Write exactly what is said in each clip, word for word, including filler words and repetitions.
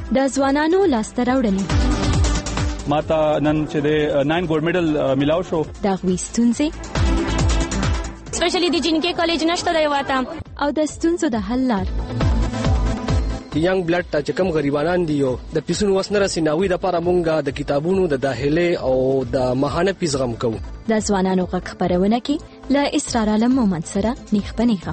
د ځوانانو لاسته راوړنې ماته نن چې د ناین ګولډ میډل ملاو شو د هغوی ستونزې سپیشلی د جنکې کالج نشته دی واته او د ستونزو د حل لار ینګ بلډ ته چې کوم غریبانان دي او د پیسونو وس نه رسي ناوي د لپاره مونږ د کتابونو د داخله او د ماهانه پیس غم کوو د ځوانانو غږ خپرونه کې له اسرار عالم مومند سره نیخ پنیخه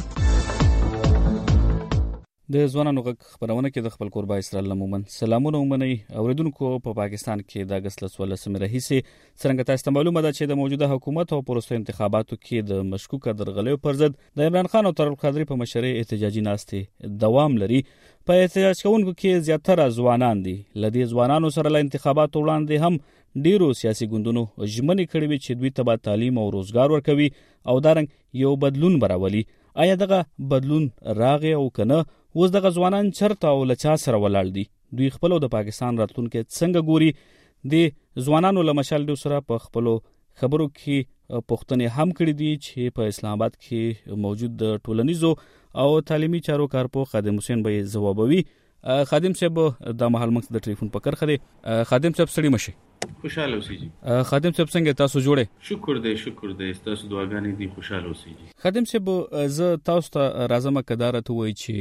د ځوانانو غږ خبرونه کې د خپل قربا اسرائیل مومن سلامونه ومني اوریدونکو په پا پاکستان کې د اگست لسولسمې راهیسې څنګه تاسو ته معلومه ده چې د موجوده حکومت او پروسه انتخاباتو کې د مشکوکه درغلیو پر ضد د عمران خان او طارق قادری په مشرۍ احتجاجي ناستې دوام لري په احتجاج کوونکو کې زیاتره ځوانان دي لدې ځوانانو سره له انتخاباتو وړاندې هم ډیرو سیاسي ګوندونو ژمنې کړې وي چې دوی ته به تعلیم او روزګار ورکوي او دارنګ یو بدلون براولي آیا دغه بدلون راغی او کنه اوس دغه ځوانان چرته او لچا سره ولاړ دي دوی خپل د پاکستان راتلونکو څنګه ګوري د ځوانانو لمشال د سره په خپل خبرو کې پښتنې هم کړې دي چې په اسلام آباد کې موجود ټولنیزو او تعلیمي چارو کارپو خادم حسین به جوابوي خادم صاحب د محل مخ د ټلیفون پکړ خدي خادم صاحب سړی مشي خوشاله اوسئ جی خادم صاحب څنګه تاسو جوړه شکر دې شکر دې تاسو دعاګانې دي خوشاله اوسئ جی خادم صاحب زه تاسو ته راځم کدارته وای چې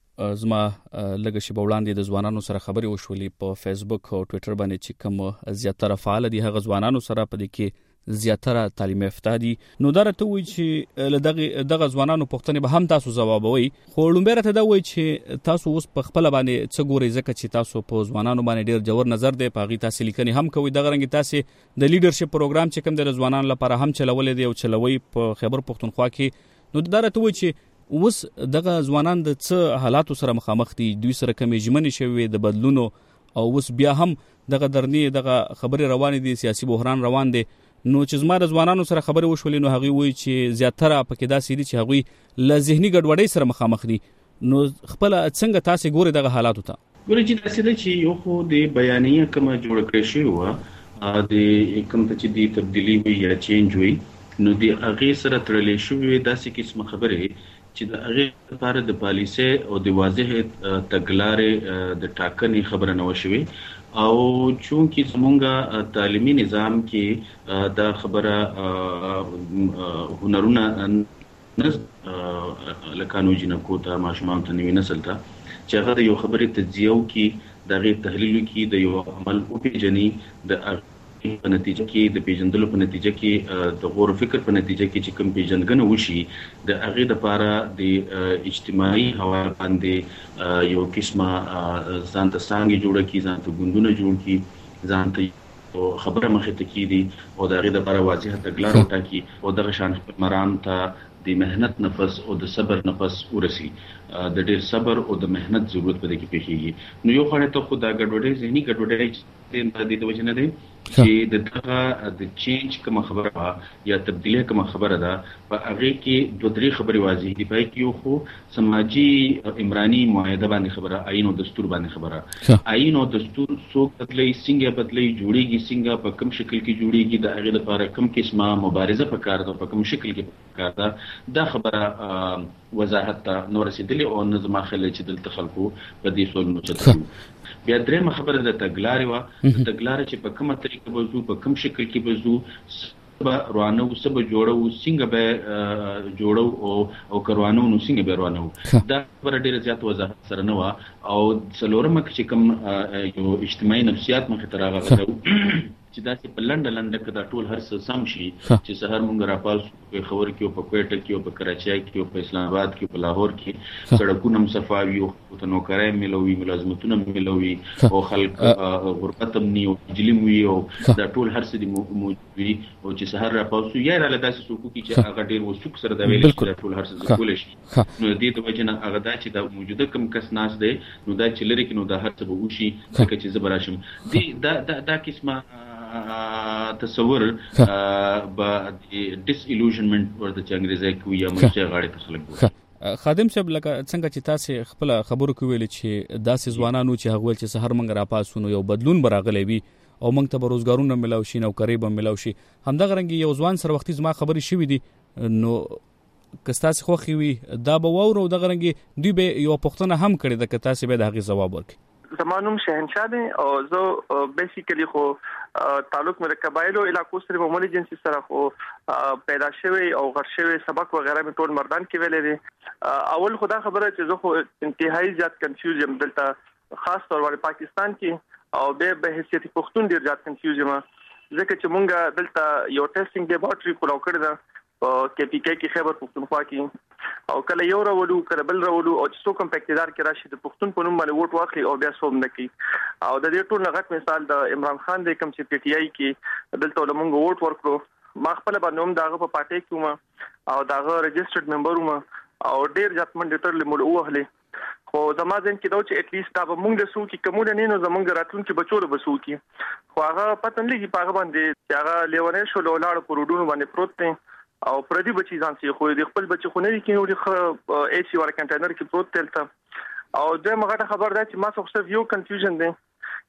زما لږه شی بولاندې د ځوانانو سره خبرې وشولې په فیسبوک او ټوئیټر باندې چې کوم زیاتره فعال دي هغه ځوانانو سره په دې کې زیاتره تعلیم یافته دي نو دا راته وایي چې دغه دغه ځوانانو پوښتنې به هم تاسو جوابوي خو لومبه راته دا وایي چې تاسو اوس په خپل باندې څه ګورئ ځکه چې تاسو په ځوانانو باندې ډیر جوړ نظر دی په غي تاسو لیکنې هم کوي دغه رنګ تاسو د لیډرشپ پروګرام چې کوم د ځوانانو لپاره هم چلولې دی او چلوي په خیبر پښتونخوا کې نو دا راته وایي چې اوس دغه ځوانان د څه حالاتو سره مخامخ دي دوی سره کومې ژمنې شوي د بدلونو او اوس بیا هم دغه درنی دغه خبرې روان دي سیاسي بحران روان دي نو چې زما د ځوانانو سره خبرې وشولې نو هغه وایي چې زیاتره پکې داسې دي چې هغه له ذهني ګډوډۍ سره مخامخ دي نو خپل څنګه تاسو ګوري دغه حالاتو ته ګوري چې داسې ده چې یو خو د بیانیه کومه جوړ کړی شوی و د کوم ته چې د تبدیلی وي یا چینج وي نو د هغه سره تړلې شوی داسې قسمه خبره چې د هغه لپاره د پالیسي او د واضح تګلارې د ټاکنې خبره نه وشوي او چونکی زمونږه تعلیمي نظام کې دا خبره هنرونه لکانو جنکو ته ماشومان ته نوی نسل ته چې هغه د یو خبرې تجزیه کوي د غیر تحلیل کوي د یو عمل او پیجنې د په نتیجه کې د پیژندلو په نتیجه کې د غور فکر په نتیجه کې چې کوم پیژندګنه وشي د هغه لپاره د اجتماعي حواله باندې یو قسمه ځان ته څنګه جوړه کی ځان ته ګوندونه جوړ کی ځان ته خبره مخه ته کی دي او د هغه لپاره واضحه تګلارې ټاکي او د شان مرام ته د مهنت نفس او د صبر نفس ورسي د ډېر صبر او د مهنت ضرورت پدې کې پیښیږي نو یو خړې ته خدا ګډوډۍ ذهني ګډوډۍ د دې د وجنه ده چې دغه د چینج کوم خبره یا تبدیلی کوم خبره ده په هغه کې دوه درې خبرې واضح دي پای کې یو خو سماجی عمرانی معاهده باندې خبره آئین او دستور باندې خبره آئین او دستور څوک بدلې څنګه بدلې جوړيږي څنګه په کوم شکل کې جوړيږي د هغه لپاره کوم قسمه مبارزه پکار ده په کوم شکل کې پکار ده دا خبره وضاحت نور رسیدلی او نظم خلل چې دلته خلکو په دې سوالونو چتو بیا درېمه خبره د تګلارې و تګلارې چې په کومه طریقه وځو په کوم شکل کې وځو به روانو سب جوړو څنګه به جوړو او او کروانو نو څنګه به روانو دا پر ډیره زیات وضاحت سره نه و او څلورمه چې کوم یو اجتماعي نفسیات مخه تراغه چې دا چې په لنډه لنډه کې دا ټول هر څه سم شي چې سحر مونږ راپال په خبر کې او په کوټه کې او په کراچۍ کې او په اسلام آباد کې په لاهور کې سړکونه مصفاوي او ته نوکرای ملوي ملازمتونه ملوي او خلک غربت امني او جلموي او دا ټول هر څه دي موجودي او چې سحر راپال سو یا را لداسې سوکو کې چې هغه ډیر وسوک سره دا ویل چې ټول هر څه کول شي نو دې ته وجنه هغه دا چې دا موجوده کم کس ناس دی نو دا چې لري کې نو دا هر څه به وشي ځکه چې زبراشم دي دا دا قسمه تصور با ډیس ایلوژنمنت ورته چې انګریزي کوي یا مشته غاړي ته خلک خادم صاحب لکه څنګه چې تاسو خپل خبرو کوي چې داسې ځوانانو چې هغه چې سحر منګ را پاسونو یو بدلون براغلی وي او موږ ته روزګارونه ملاو شي نو قریب ملاو شي همدغه رنګ یو ځوان سره وختي زما خبري شوې دي نو کستاس خوخي وي دا به وورو دغه رنګ دوی به یو پښتنه هم کړی د کتاسې به دغه جواب ورکړي زمانوم شهنشاه دی او زه بیسیکلی خو تعلق مې د قبایلو علاقو سره په مولي جنسي سره خو پیدا شوی او غر شوی سبق وغیرہ مې ټول مردان کې ویلې دي. اول خدا خبره چې زه خو انتهایی زیات کنفیوز یم دلته خاص طور باندې پاکستان کې او به به حیثیت پښتون ډیر زیات کنفیوز یم ځکه چې مونږ دلته یو ټیسټینګ لیبارټري کولاو کړی دا کې پی کې کې خیبر پښتونخوا کې او کله یو راولو کله بل راولو او چې څوک هم په اقتدار کې راشي د پښتون په نوم باندې ووټ واخلي او بیا سوم نه کوي. او د دې ټول غټ مثال د عمران خان د کوم چې پی ټی آی کې دلته له مونږ ووټ ورکړو ما خپل باندې هم داغه په پارټي کې وم او داغه ريجسترډ ممبر وم او ډیر ځات منډه تر لمړ وهله خو زما ځین کې دا چې اټ لیست دا مونږ د سو کې کومه نه نو زمونږ راتلونکي بچو له بسو کې خو هغه پته نه لګي پاغه باندې چې هغه لیونې شو لاړ پروډونو باندې پروت دی او پردي بچی ځان سي خو د خپل بچی خو نه کې نو د اي سي ور کنټینر کې پروت تلته او د مغه خبر ده چې ما څه خو یو کنفیوژن دی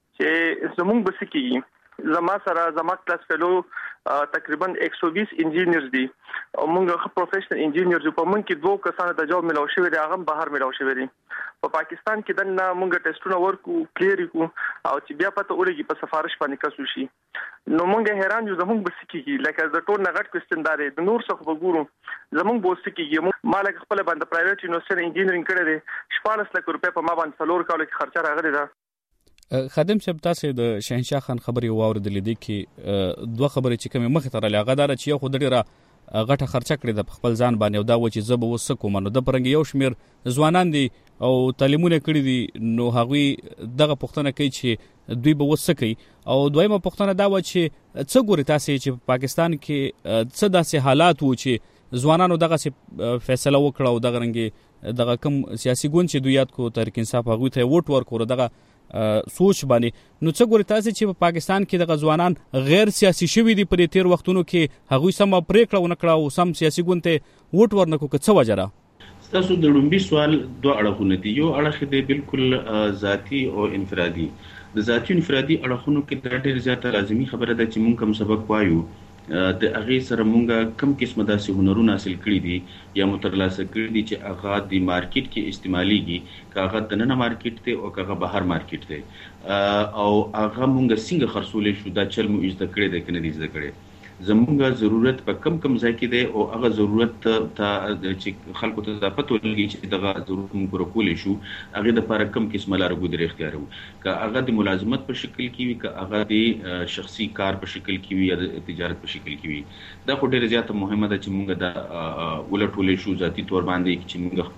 چې زمونږ بس کې زما سره زما کلاس فلو تقریبا ایک سو بیس انجینیرز دي او موږ پروفیشنل انجینیرز په من کې دوه کسانو ته جواب ملو شوی دی هغه بهر ملو شوی دی په پاکستان کې دنه موږ ټیسټونه ورکو کلیر کو او چې بیا پته ولګي په سفارش باندې کسو شي نو موږ حیران یو زموږ بس کې لکه د ټول نغټ کوېسچن داري د نور څخه وګورو زموږ بوس کې مالک خپل باندې پرایویټ یونیورسيټي انجینرینګ کړی دی شپږ لک روپے په ما باندې څلور کالو کې خرچه راغلی ده. خادم صاحب تاسو د شهنشاه خان خبري واوریدلې دي کې دوه خبرې چې کومه مخ ته راغله غدار چې یو خود ډیره غټه خرچه کړې د خپل ځان باندې او دا و چې زب وس کوم نو د پرنګ یو شمیر ځوانان دي او تعلیمونه کړی دي نو هغوی دغه پښتنه کوي چې دوی به وس کوي او دویمه پښتنه دا و چې څه ګوري تاسو چې پاکستان کې څه داسې حالات وو چې ځوانانو دغه فیصله وکړه او دغه رنګ دغه کم سیاسي ګوند چې دوی یاد کو تحریک انصاف هغوی ته ووټ ورکړو دغه سوچ باندې نو څه ګوري تاسو چې په پاکستان کې د ځوانان غیر سیاسي شوي دي په تیر وختونو کې هغوی سم پریکړه ونه کړه او سم سیاسي ګوند ته ووټ ورنکو که څه وجه را تاسو د لومبي سوال دوه اړخونه دي یو اړخ دی بالکل ذاتی او انفرادي د ذاتی او انفرادي اړخونو کې ډېر زیاته لازمي خبره ده چې مونږ کوم سبق وایو د هغه سره مونږه کم قسمه داسې هنرونه حاصل کړی دي یا مترلاسه کړی دي چې هغه د مارکیټ کې استعماليږي کاغه د نن مارکیټ ته او کاغه بهر مارکیټ ته او هغه مونږه څنګه خرڅولې شو دا چل مو اجازه کړی د کنه دي زده کړی زمونږه ضرورت په کم کم ځای کې دی او هغه ضرورت ته چې خلکو ته د پته ولګي چې دغه ضرورت موږ پوره کولی شو هغه د لپاره کم قسمه لارې ګودرې اختیارو که هغه د ملازمت په شکل کې وي که هغه د شخصي کار په شکل کې وي یا د تجارت په شکل کې وي دا خو ډېره زیاته مهمه ده چې موږ دا ولټولې شو ذاتي تور باندې چې موږ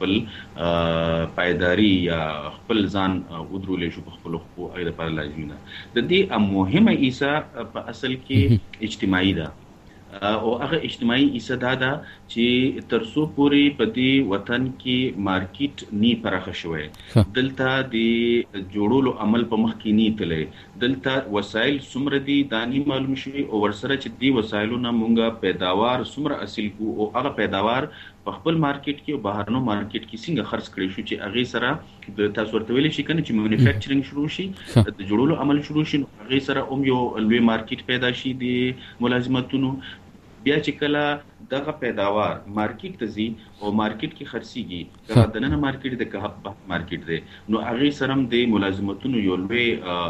خپل پایداری یا خپل ځان ودرولې شو په خپل خو هغه لپاره لازمي ده. د دې مهمه ایسا په اصل کې اجتماعي ده او هغه اجتماعي ایسا دا ده چې ترسو پوری په دې وطن کې مارکیټ نی پراخه شوی دلته د جوړولو عمل په مخ کې نی تللی دلته وسایل څومره دي دانی معلوم شوی او ورسره چې دی وسایلو نه مونږه پیداوار څومره حاصل کو او هغه پیداوار په خپل مارکیټ کې او بهرنو مارکیټ کې څنګه خرڅ کړی شو چې هغه سره د تاسو ورته ویل شي کنه چې مانیفیکچرینګ شروع شي د جوړولو عمل شروع شي هغه سره هم یو لوی مارکیټ پیدا شي د ملازمتونو بیا چې کله دغه پیداوار مارکیټ ته ځي او مارکیټ کې خرڅيږي که د نن مارکیټ د که مارکیټ دی نو هغه سره هم د ملازمتونو یو لوی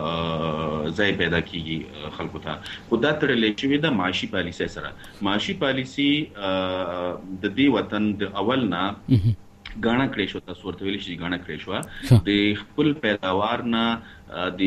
ځای پیدا کیږي خلکو ته خو دا تړلې شوې ده معاشي پالیسي سره معاشي پالیسي د دې وطن د اول نه غاڼه کړې شو تاسو ورته ویل شي غاڼه کړې شو د خپل پیداوار نه د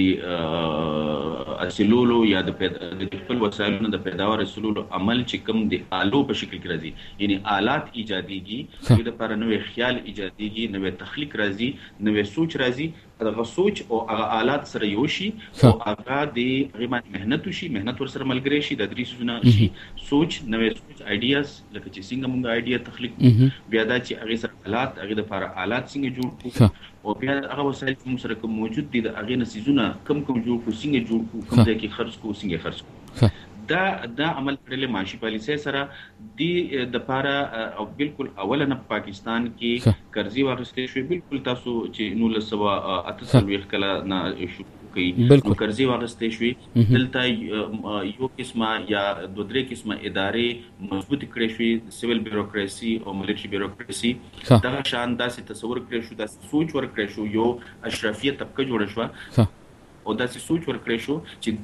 اصلولو یا د خپل وسایلونو د پیداوار اصلولو عمل چې کوم د آلو په شکل کې راځي یعنی آلات ایجاديږي د لپاره نوې خیال ایجاديږي نوې تخلیق راځي نوې سوچ راځي هغه سوچ او هغه آلات سره یو شي او هغه د غیمت مهنت شي مهنت ور سره ملګری شي د درې سونه شي سوچ نوې سوچ آیډیاز لکه چې څنګه موږ آیډیا تخلیق بیا دا چې هغه سره آلات هغه د لپاره آلات څنګه جوړ کو او بیا هغه وسایل چې موږ سره کوم موجود دي د هغه نسیزونه کم کم جوړ کو څنګه جوړ کو کوم ځای کې خرڅ کو څنګه خرڅ کو دا دا عمل کړل معاشي پالیسي سره دی د لپاره او بالکل اوله په پاکستان کې قرضې واغستې شوې بالکل تاسو چې نو لسوا اته سلويخ کله نه شو کوي نو قرضې واغستې شوې دلته یو قسمه یا دوه درې قسمه ادارې مضبوط کړې شوې سیویل بیوروکراسي او ملټری بیوروکراسي دا شان داسې تصور کړی شو داسې سوچ ورکړی شو یو اشرافیه طبقه جوړه شو او داسې سوچ ورکړی شو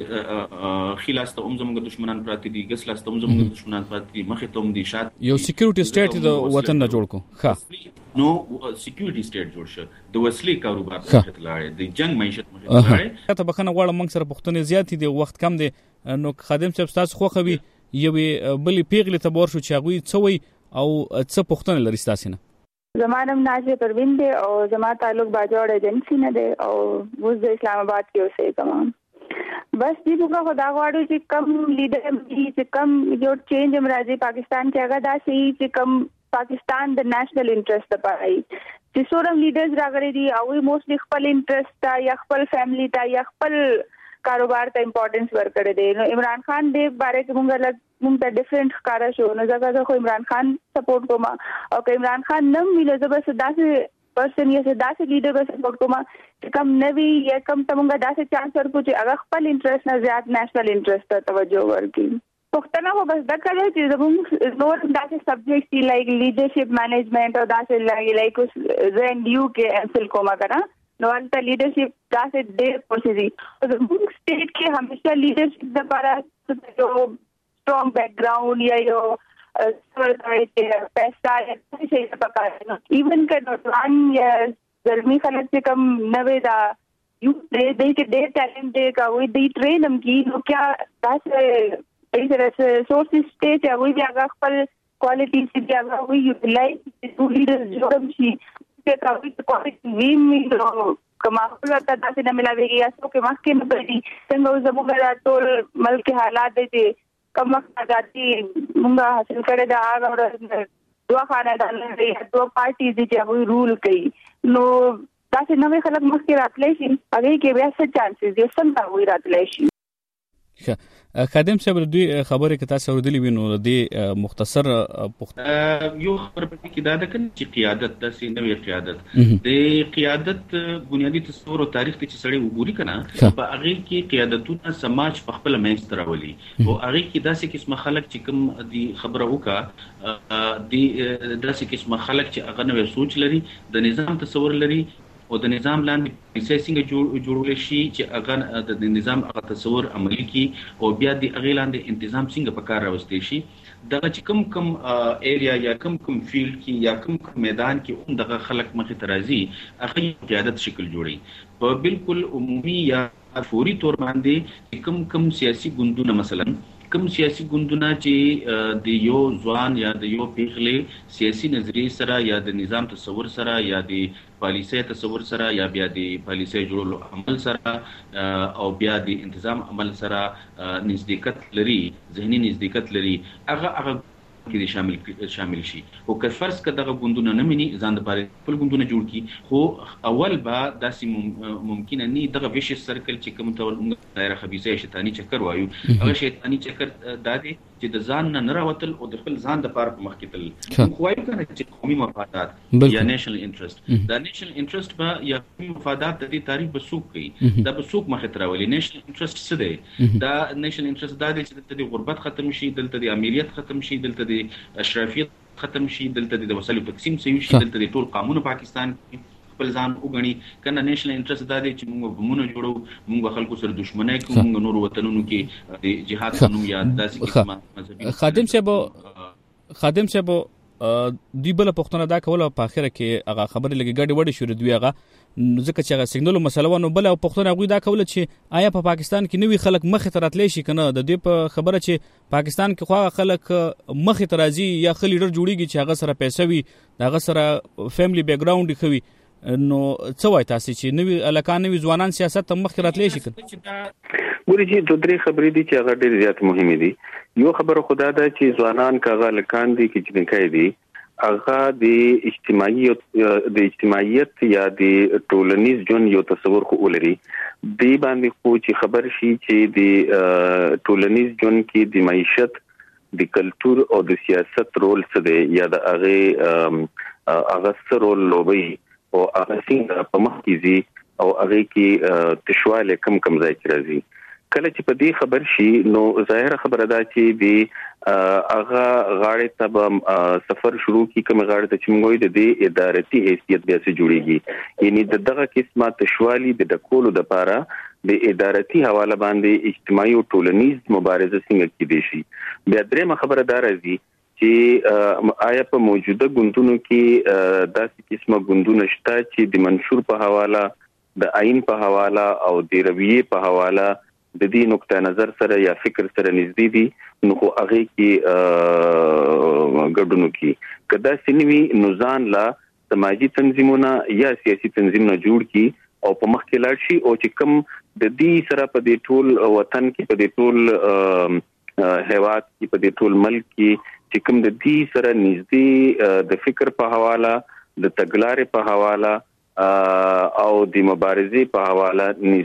چې خلاص ته هم زموږ دشمنان پراته دي ګس لاس ته هم زموږ دشمنان پراته دي مخې ته هم دي شات یو سکیورټي سټیټ د وطن نه جوړ کو ښه نو سکیورټي سټیټ جوړ شو د وسلې کاروبار ته لاړ د جنگ معیشت مخې ته لاړ ته بخنه غواړم موږ سره پښتنې زیات دي وخت کم دي نو خادم صاحب تاسو خو خوي یو بلې پیغلې ته ورشو چې هغه څوي او څه پښتنه لري تاسو نه زمانم ناجه پروین دی او زما تعلق باجوړ ایجنسی نه دی او وز د اسلام آباد کې اوسې کوم بس دې موږ خدا غواړو چې کم لیډر چې کم یو چینج امراضي پاکستان کې هغه داسې چې کم پاکستان د نېشنل انټرست لپاره چې څورم لیډرز راغلي دي او موستلی خپل انټرست تا یا خپل فیملی تا یا خپل کاروبار ته امپورټنس ورکړي دي نو عمران خان دې باره کې موږ لږ موږ ته ډیفرنٹ ښکارا شو نو ځکه خو عمران خان سپورټ کوم او که عمران خان نم ویلو زبر داسې پرسن یا داسې لیډر به سپورټ کوم چې کم نوی یا کم تمونګه داسې چانس ورکو چې هغه خپل انټرست نه زیات نېشنل انټرست ته توجه ورکړي پښتنه خو بس دا کړی چې زموږ نور داسې سبجیکټ دي لایک لیډرشپ مینجمنٹ او داسې لایک لایک زین یو کې انسل کومه کړه نو البته لیډرشپ داسې ډېر پروسې دي زموږ سټیټ کې همیشه لیډرشپ لپاره یو strong background یا یو څه پیسې یا څه شي پکاره ایون کله ځان یا زلمی خلک چې کم نوې دا یو دې دې کې ډېر ټیلنټ دی کا وې دې ټرین هم کی نو کیا داسې ایسه سورسز سټیټ هغه بیا خپل کوالټي چې هغه وی یوټیلایز ټو لیډرز جوړم شي چې کاوی کوالټي وی می کما خپل ته داسې نه ملاويږي یا څوک مخکې نه پېږي څنګه زموږ ټول ملک حالات دي کم وخت راځي موږ حاصل کړی دا هغه دوه خاندان لري دوه پارټي دي چې هغه رول کوي نو تاسو نوې خلک مخکې راتلی شي هغه کې بیا څه چانسز دي سم تا وی راتلی شي خادم صاحب دوی خبره کې تاسو ورودلی وینو د مختصر پخت یو خبر پکې کې دا ده چې قیادت د سینوي قیادت د قیادت بنیادی تصور او تاریخ ته چې سړی وګوري کنه په هغه کې قیادتونه سماج په خپل منځ تراولي او هغه کې داسې قسمه خلک چې کوم دی خبره وکا د داسې قسمه خلک چې هغه نوې سوچ لري د نظام تصور لري او د نظام لاندې پیسې څنګه جوړول شي چې هغه د نظام هغه تصور عملي کی او بیا د هغه لاندې تنظیم څنګه په کار راوستي شي دغه چې کم کم ایریا یا کم کم فیلډ کې یا کم کم میدان کې هم دغه خلک مخې ته راځي هغه قیادت شکل جوړي په بالکل عمومي یا فوري تور باندې کم کم سیاسي ګوندونه مثلا کم سیاسي ګوندونه چې د یو ځوان یا د یو پیغلې سیاسي نظریه سره یا د نظام تصور سره یا د پالیسي تصور سره یا بیا د پالیسي جوړولو عمل سره او بیا د انتظام عمل سره نزدېکت لري ذهني نزدېکت لري هغه هغه کې شامل شامل شي او که فرض کړه دغه ګوندونه نه مني ځان د پاره خپل ګوندونه جوړ کی خو اول به داسې ممکن نه دغه ویش سرکل چې کوم ته دایره خبيثه شیطانی چکر وایو هغه شیطانی چکر دادي چې د ځان نه راوتل او د خپل ځان د پاره په مخ کې تل خو وایو کنه چې قومي مفادات یا نېشنل انټرست دا نېشنل انټرست به یا قومي مفادات د دې تاریخ بسوق کوي دا بسوق مخ ته راولي نېشنل انټرست څه دی دا نېشنل انټرست دا دی چې د غربت ختم شي دلته د امیریت ختم شي دلته د اشرافیت ختم شي دلته د وسایلو تقسیم صحیح شي دلته د ټول قانون پاکستان خپل ځان وګڼي کنه نېشنل انټرست دا دی چې موږ بمونه جوړو موږ خلکو سره دښمنۍ کوو موږ نور وطنونو کې د جهاد قانون یا داسې قسمه مذهبي خادم صاحب خادم صاحب دی بل پښتنه دا کوله په اخره کې هغه خبره لګي ګډ وډ شو دوی هغه ځکه چې هغه سیګنال مسله ونه بل پښتنه غوي دا کوله چې آیا په پاکستان کې نوې خلک مخې ته راتلی شي کنه د دې په خبره چې پاکستان کې خو خلک مخې ته راځي یا خل لیډر جوړیږي چې هغه سره پیسې وي هغه سره فیملی بیک ګراوند خوي نو څه وای تاسو چې نوې الکان نوې ځوانان سیاست ته مخې راتلی شي کنه ګوري چې دوه درې خبرې دي چې هغه ډېر زیات مهمه دي یو خبره خدا ده چې ځوانان کاغه لکان دي کې چې نکای دي هغه د اجتماعي د اجتماعیت یا د ټولنیز ژوند یو تصور خو ولري دی باندې خو چې خبر شي چې د ټولنیز ژوند کې د معیشت د کلچر او د سیاست رول څه دی یا د هغه هغه سره رول لوبي او هغه څنګه په مخ کې دي او هغه کې تشواله کم کم ځای کې راځي. کله چې په دې خبر شي نو ظاهر خبره ده چې د هغه غاړې ته سفر شروع کی کوم غاړې ته چې موږ د دې ادارتي حیثیت بیا سره جوړیږي. یعنی د دغه قسمه تشوالی د ډکولو د لپاره د ادارتي حواله باندې اجتماعي او ټولنیز مبارزه څنګه کېدې شي. بیا درېمه خبره ده راځي چې آیا په موجوده ګوندونو کې داسې قسمه ګوندونه شته چې د منشور په حواله د آئین په حواله او د رویه په حواله د دې نقطه نظر سره یا فکر سره نږدې دي نو خو هغه کې ګډونو کې کدا سنوي نوزان لا سماجی تنظیمونه یا سیاسي تنظیمونه جوړ کی او په مخ کې لاړ شي او چې کوم د دې سره په دې ټول وطن کې په دې ټول هیواد کې په دې ټول ملک کې چې کوم د دې سره نږدې د فکر په حواله د تګلارې په حواله او د مبارزې په حواله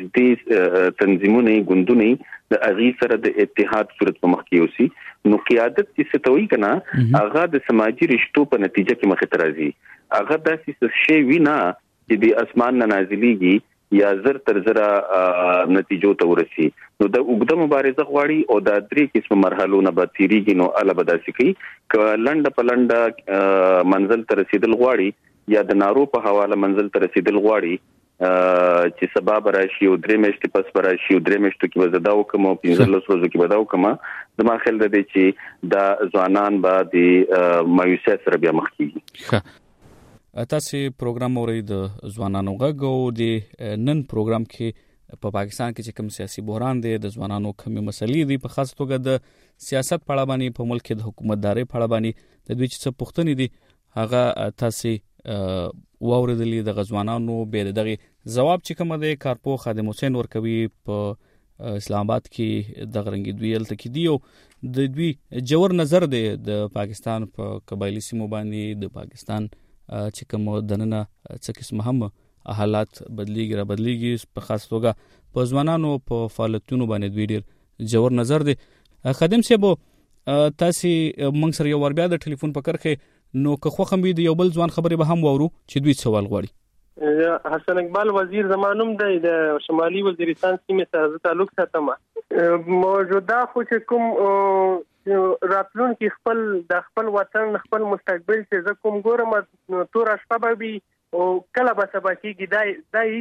نږدې تنظیمونه ګوندونه د اغي سره د اتحاد صورت په مخ کې اوسي. نو قیادت چې ستوي کنه هغه د سماجی رشتو په نتیجه کې مخ ته راځي. هغه داسې شی وینا چې د اسمان نه نازلېږي یا زر تر زره نتیجو ته ورسي. نو د وګړه مبارزه غواړي او د درې قسم مرحلو نه به تیریږي. نو اله بداسي کوي ک لنډ په لنډ منزل ته رسیدل غواړي یا د نارو په حواله منزل ته رسیدل غواړي چې سبب راشي او درې میاشتې پس راشي او درې میاشتې کې وزداو کوم او پنځه ورځې کې بداو کوم د ما خیال ده چې د ځوانان به د مایوسیت سره بیا مخ کیږي. تاسو پروګرام اورئ د ځوانانو غږ او د نن پروګرام کې په پاکستان کې چې کوم سیاسي بحران دی د ځوانانو کومې مسلې دي په خاص توګه د سیاست په اړه باندې په ملک د حکومتداري په اړه باندې د دوی چې پوښتنې دي هغه تاسو واوریدلې د غزوانانو به دغه جواب چې کوم دی کارپو خادم حسین ورکوي په اسلام آباد کې د غرنګي دوی الته کې دی او د دوی جوړ نظر دی د پاکستان په قبایلی سیمو باندې د پاکستان چې کوم دننه څه قسم هم حالات بدلیږي را بدلیږي په خاص توګه په ځوانانو په فعالیتونو باندې دوی ډیر جوړ نظر دی. خادم صاحب تاسو موږ سره یو ور بیا د ټلیفون په کرخه نو که خو خم وي د یو بل ځوان خبرې به هم وورو چې دوی سوال غواړي. حسن اقبال وزیر زمانوم د شمالي وزیرستان سیمې سره تعلق ساتم. موجوده خو چې کوم راتلون کې خپل د خپل وطن خپل مستقبل چې زه کوم ګورم تور شپه به او کله به سبا کېږي دا دا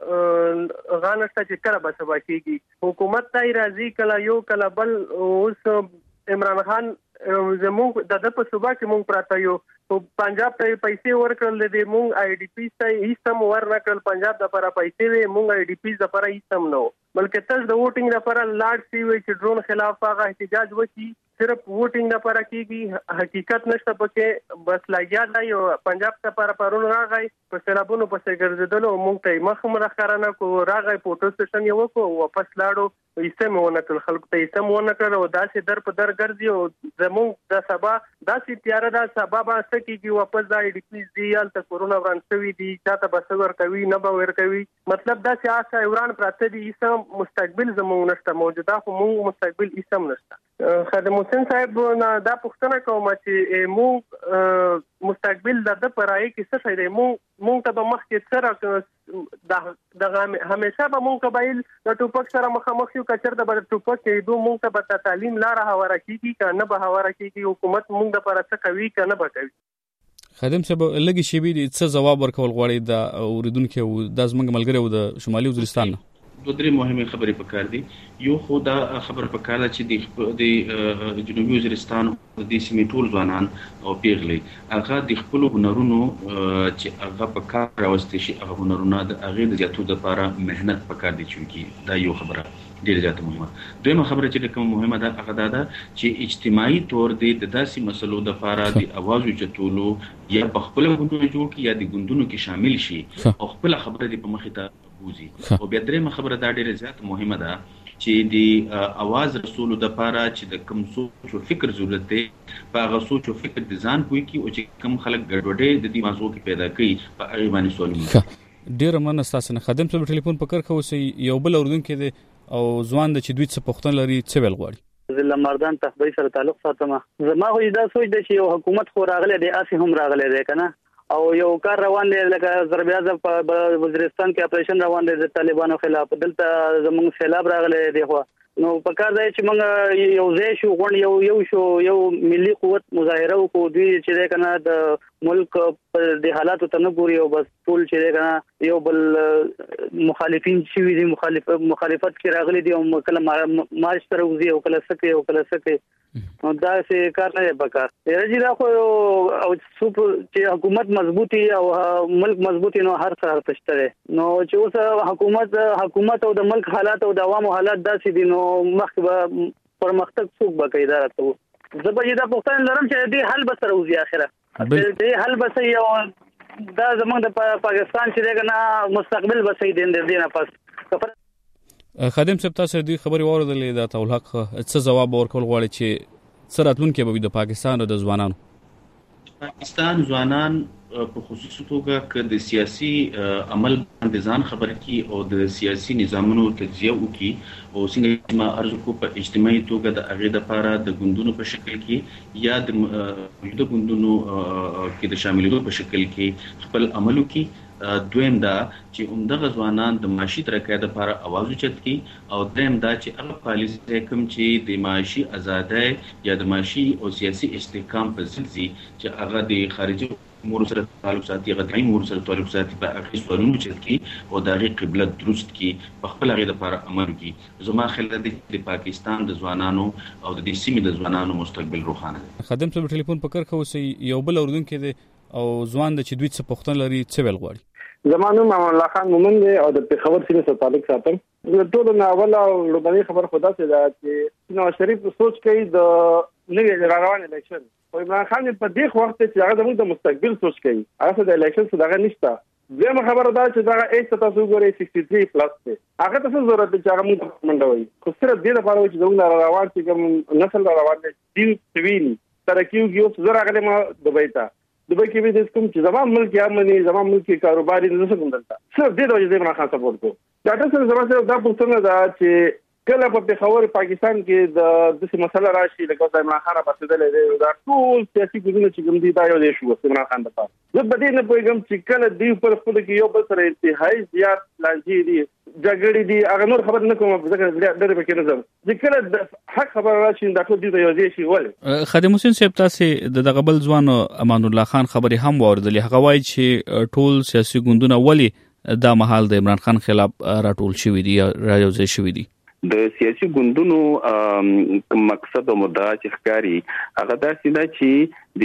هیڅ غانشته چې کله به سبا کېږي. حکومت ته راځي کله یو کله بل. اوس عمران خان زموږ د د په صوبه کې مونږ پراته یو او پنجاب ته پیسې ورکړل دي مونږ آی ډی پی ته هیڅ هم ورنکړل. پنجاب د لپاره پیسې وي مونږ آی ډی پی د لپاره هیڅ هم نو بلکې تاسو د ووټینګ لپاره لاړ شي وي چې ډرون خلاف هغه احتجاج وکړي صرف ووټینګ لپاره کیږي. حقیقت نشته پکې بس لاګیا دی او پنجاب ته لپاره پرون راغی په سلابونو پسې ګرځیدل او مونږ ته مخ مرخرانه کو راغی فوټو سیشن یو کو واپس لاړو ایسته مونږ ته خلکو ته ایسته مونږ کړو داسې در په در ګرځي او زموږ د سبا داسې تیار ده سبا به سکیږي واپس د آی ډی پی دی الته کورونا وران شوی دی چاته بس ور کوي نه به ور کوي. مطلب دا چې آسه وران پراته دي ایسه مستقبل زموږ نشته موجوده خو مونږ مستقبل ایسه نشته. خادم حسین صاحب دا پوښتنه کوم چې مونږ مستقبل د پرای کې څه شي دی مونږ مونږ ته به مخ کې سره د همیشه به مونږ قبایل د ټوپک سره مخامخ یو کچر د بر ټوپک کې دوه مونږ ته به تعلیم لاره هواره کیږي کنه به هواره کیږي حکومت مونږ د پر څه کوي کنه به کوي. خادم صاحب لګي شی به څه جواب ورکول غواړي د اوریدونکو د زمنګ ملګری او د شمالي وزیرستان دوه درې مهمه خبرې پکار دي. یو خو دا خبر پکار ده چې د جنوبي وزیرستان د دې سیمې ټول ځوانان او پیغلې هغه د خپل هنرونو چې هغه پکار راوستي شي هغه هنرونه د هغه د زیاتو لپاره مهنت پکار دي چې دا یو خبره ډیره زیاته مهمه. دویمه خبره چې کوم مهمه ده هغه دا چې اجتماعي تور د داسې مسلو د لپاره د اواز چتولو یا په خپل غوندونو جوړ کی یا د غوندونو کې شامل شي او خپل خبره د په مخ ته وزي. او بیا درېمه خبره دا ډیره زیاته مهمه ده چې د اواز رسولو د لپاره چې د کوم سوچ او فکر ضرورت دی په هغه سوچ او فکر د ځان کوي کی او چې کوم خلک ګډوډي د دې موضوع کې پیدا کوي په هغه باندې سوالونه. ډیره مننه تاسو نه خادم صاحب ټلیفون پکړ خو سي یو بل اوردونکو دی او ځوان د چې دوی څه پښتون لري څه ویل غواړي. زله مردان تخبي سره تعلق ساتم. زما خو دا سوچ دی چې یو حکومت خو راغله دی اسی هم راغله دی کنه او یو کار روان دی لکه ضرب اعظم په وزیرستان کې اپریشن روان دی د طالبانو خلاف دلته زموږ سیلاب راغلی دی خو نو په کار دی چې موږ یو ځای شو غون یو یو شو یو ملي قوت مظاهره وکړو دوی چې کنه د ملک په د حالاتو ته نه ګوري او بس ټول چې کنه یو بل مخالفین چې دي مخالف مخالفت کې راغلي دي او کله مارچ تر وزي او کله سکه او کله سکه نو دا څه کار نه پکار رجی دا خو او چې حکومت مضبوطی او ملک مضبوطی نو هر څه هرتشته نو چې اوس حکومت حکومت او د ملک حالات او د عوامو حالات داسې دي نو مخکې پرمختګ څوک به کوي دا راته زبر دا پښتون لرم چې دې حل به سره وزي اخره دې حل به یو دا زمونږ د پاکستان چې دغه مستقبل به صحیح دین دې نه پس خادم صاحب تاسو دې خبري واردلې دا تولحق څه جواب ورکول غواړي چې سراتلون کې به د پاکستان او د ځوانانو پاکستان ځوانان په خصوصي توګه ک د سیاسي عمل باندې ځان خبر کی او د سیاسي نظامونو تجزیه وکي او څنګه ما ارزو کو په اجتماعي توګه د اغه د لپاره د ګوندونو په شکل کې یا د موجوده ګوندونو کې د شاملولو په شکل کې خپل عملو کې دویم دا چې عمدغه ځوانان د معاشي ترقۍ لپاره आवाज اوچت کی او دریم دا چې هغه پالیسي کوم چې د معاشي ازادۍ یا د معاشي او سیاسي استحکام په ضد دي چې هغه د خارجي امور سره تعلق ساتي هغه د امور سره تعلق ساتي په اخر سوالونو اوچت کی او د هغه قبله درست کی په خپل هغه لپاره عمل کی زما خلک د پاکستان د ځوانانو او د دې سیمې د ځوانانو مستقبل روښانه خدمت په ټلیفون پکړ خو سي یو بل اوردون کې دي او ځوان د چې دوی څه پښتون لري څه ویل غواړي زمانو محمد الله خان مومند او د پیښور سیمې سره تعلق ساتم د ټولو ناول او لومړی خبر خدا څه دا چې نواز شریف سوچ کوي د نوې روان الیکشن او عمران خان په دې وخت کې هغه زموږ د مستقبل سوچ کوي هغه د الیکشن څخه دغه نشته زموږ خبره دا چې دا ایج تاسو ګورئ شصت درې پلس ته هغه تاسو ضرورت چې هغه موږ منډوي خو صرف دې لپاره چې زموږ روان چې کوم نسل روان دي سویني ترکیو کې زره غلې ما دبي ته دبي کې به د کوم چې زمام ملک یا منی زمام ملک کاروباري نه څه کوم دلته صرف دې د وجې عمران خان سپورټ کو دا تاسو زما سره دا پوښتنه ده چې کله په پیښور پاکستان کې د دغه مسله راشي لکه د عمران خان په څیر دی دا ټول سیاسي ګوندونه چې کوم دي دا یو دی شو عمران خان د پاره زه به دې نه پوهیږم چې کله دی په خپل کې یو بل سره انتهایی زیات لانجې دي جګړې دي هغه نور خبر نه کوم ځکه ډېر به کې نظر چې کله د حق خبر راشي دا ټول دی یو دی شي ولې خادم حسین صاحب تاسو د دغه بل ځوان امان الله خان خبري هم واردلې هغه وایي چې ټول سیاسي ګوندونه ولی دا محل د عمران خان خلاف راټول شوی دي یا راځي شوی دي د سیاسي ګوندونو مقصد او مدعا چې ښکاری هغه دا سیده چې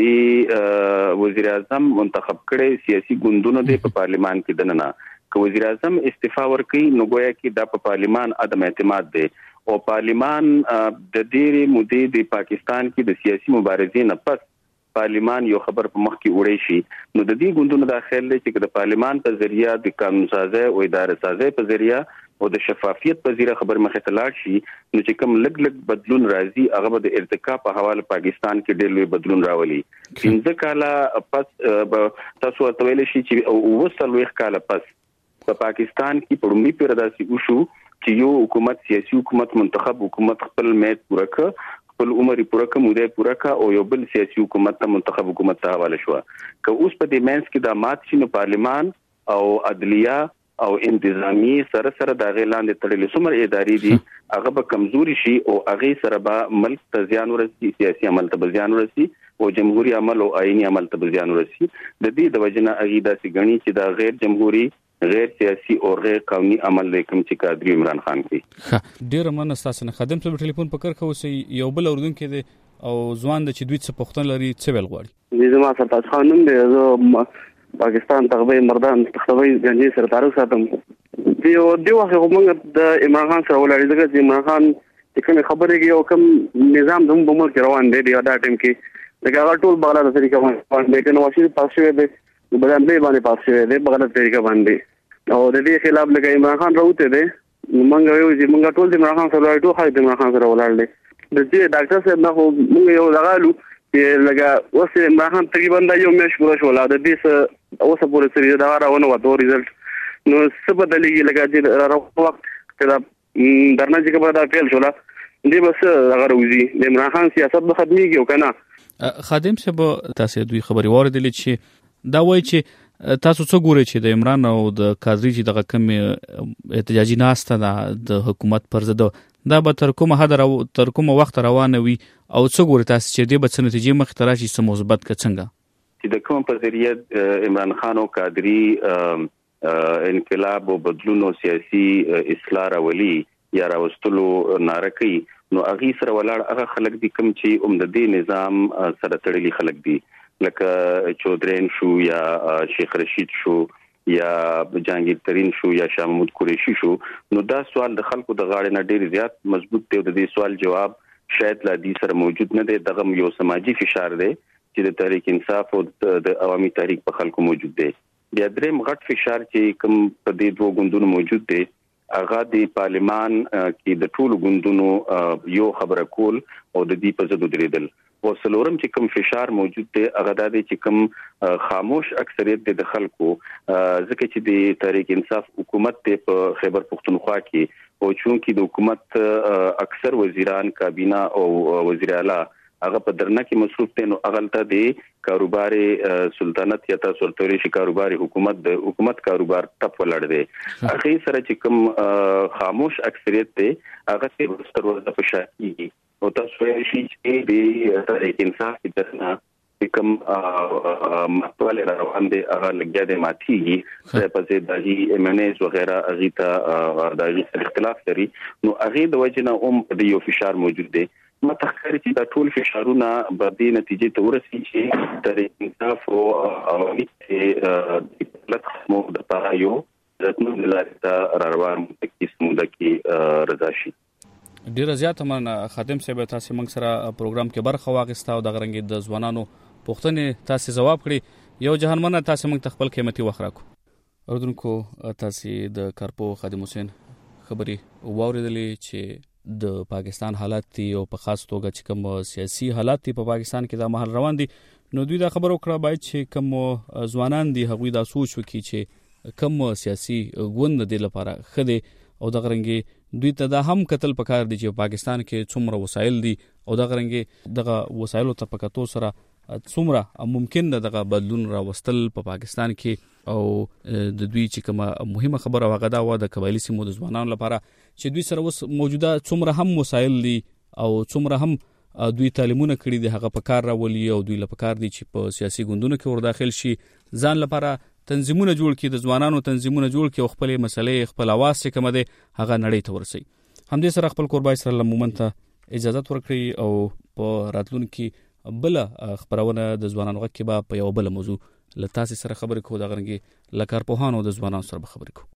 د وزیر اعظم منتخب کړي سیاسي ګوندونو د پارلیمان کې دننه که وزیر اعظم استعفا ورکړي نو گویا کې د پارلیمان عدم اعتماد دی او پارلیمان د ډېری مودې د پاکستان کې د سیاسي مبارزې نه پس پارلیمان یو خبر په مخ کې وړي شي نو د دې ګوندونو داخل لري چې د پارلیمان په ذریعہ د قانون سازي او اداره سازي په ذریعہ او د شفافیت په ذریعہ خبر مخه ته لاړ شي نو چې کوم لګ لګ بدلون راځي هغه د ارتقا په حواله پاکستان کې ډېر لوی بدلون راولي پنځه کاله پس تاسو ته ویل شي چې وسلوي کاله پس په پاکستان کې پړمبي پیرداسي وشو چې یو حکومت سیاسي حکومت منتخب حکومت خپل میت پوره ک خپل عمر پوره ک موده پوره ک او یو بل سیاسي حکومت ته منتخب حکومت ته حواله شو که اوس په دې مینس کې د مات شینو پارلیمان او عدلیه او انتظامی سره سره د غیلاندې تړلې څومره ادارې دي هغه به کمزوري شي او هغه سره به ملک ته زیان ورسي سیاسي عمل ته زیان ورسي او جمهوریت عمل او آئینی عمل ته زیان ورسي د دې د وجنه هغه داسې غني چې دا غیر جمهوریت غیر سیاسي او غیر قانوني عمل کوم چې کادر عمران خان کوي ډیر مننه تاسو نه خدمت په ټلیفون پکړ خو سي یو بل اوردون کې دي او ځوان د چې دوی څه پښتون لري څه ویل غواړي دې زما سره خانم دی زه پاکستان تغبی مردان تخوی گنجی سره تعلق ساتم دیو دیو هغه موږ د عمران خان سره ولري ځکه چې عمران خان چې کوم خبرې کې یو کوم نظام زموږ په ملک روان دی دا ټیم کې دا ټول بغلا د طریقه باندې کنه واشي پاسوي دی بدن به باندې پاسوي دی بغلا د طریقه باندې او د دې خلاف لکه عمران خان راوته دی موږ یو چې موږ ټول د عمران خان سره ټول خای د عمران خان سره ولرل دي د دې ډاکټر صاحب نه موږ یو لغالو چې لکه اوس عمران خان تقریبا د یو میاشت پوره شو لا د دې اوس پورې سری دا راونه وته ریزلټ نو سبا د لګي لګا چې راو وخت کړه درنه چې کبه دا فیل شو لا دې بس هغه روزي د عمران خان سیاست به ختميږي او کنه خادم صاحب تاسو دوی خبري واردلې چې دا وایي چې تاسو څه ګورئ چې د عمران او د کادري چې دغه کم احتجاجي ناسته ده د حکومت پر ضد دا به تر کومه حد تر کومه وخت روانه وي او څه ګورئ تاسو چې دې به څه نتیجې مخې ته راشي څه مثبت که څنګه چې د کوم په ذریعه عمران خان او کادري انقلاب او بدلون او سیاسي اصلاح راولي یا راوستلو نارکي نو اغي سره ولاړ هغه خلک دي کوم چې عمده نظام سره تړلي خلک دي لکه چودرین شو یا شیخ رشید شو یا جهانگیر ترین شو یا شاه محمود قریشی شو نو دا سوال د خلکو د غاړې نه ډیر زیات مضبوط دی او د دې سوال جواب شاید لا دې سره موجود نه دی دغه یو سماجی فشار دی چې د تحریک انصاف او د عوامي تحریک په خلکو موجود دی بیا دریم غټ فشار چې کوم په دې دوه ګوندونو موجود دی هغه د پارلمان کې د ټولو ګوندونو یو خبره کول او د دې په ضد درېدل او سلورم چې کوم فشار موجود دی هغه د دې چې کوم خاموش اکثریت د خلکو ځکه چې د تحریک انصاف حکومت په خیبر پختونخوا کې او چونکی د حکومت اکثر وزیران کابینه او وزیر اعلی هغه په درنه کې مصروف دي نو اغلته د کاروباري سلطنت یا تاسو ورته شي کاروباري حکومت د حکومت کاروبار ټپ ولاړ دی هغه سره چې کوم خاموش اکثریت دی هغه څه ورسره په شاکي او تاسو یې شي چې د تحریک انصاف د درنه کوم مطلب روان دي هغه لګیا دي ماتيږي په ځای د ایمنز وغیرہ اغیتا د اختلاف لري نو هغه د وجنه هم د یو فشار موجود دی متخکر چې د ټول فشارونه به د نتیجې ته ورسي چې تحریک انصاف او عوامي د لټمو د پایو راتنو لارې روان قسمه د کې رضا شي ډیر زیات من خادم صاحب تاسو موږ سره پروګرام کې برخه واغسته او د غرنګ د ځوانانو پوښتنې تاسو جواب کړی یو جهان منه تاسو موږ خپل قیمتي وخت راکو اردوونکو تاسو د کارپو خادم حسین خبري واوریدلې چې د پاکستان حالات دی او په خاص توګه چې کوم سیاسي حالات دی په پاکستان کې د محل روان دي نو دوی دا خبر وکړه باید چې کوم ځوانان دي هغوی دا سوچ وکړي چې کوم سیاسي ګوند دی لپاره خدي او د غرنګي دوی ته دا هم قتل پکار دي چې پاکستان کې څومره وسایل دي او د غرنګي دغه وسایلو ته پکاتو سره څومره ممکن ده دغه بدلون راوستل په پاکستان کې او د دوی چې کومه مهمه خبره واغه دا و د قبایلی سیمو د ځوانانو لپاره چې دوی سره اوس موجوده څومره هم وسایل دي او څومره هم دوی تعلیمونه کړي دي هغه په کار راولي او دوی لپاره کار دي چې په سیاسي ګوندونو کې ور داخل شي ځان لپاره تنظیمونه جوړ کړي د ځوانانو تنظیمونه جوړ کړي او خپل مسلې خپل اواز چې کومه ده هغه نړۍ ته ورسي همدې سره خپل قربای سره لمومن ته اجازه ورکړي او په راتلونکي بل خبرونه د ځوانانو غږ کې به په یو بل موضوع لتاسي سره خبرې کوو د غرنګي لکارپوهانو د ځوانانو سره خبرې کوو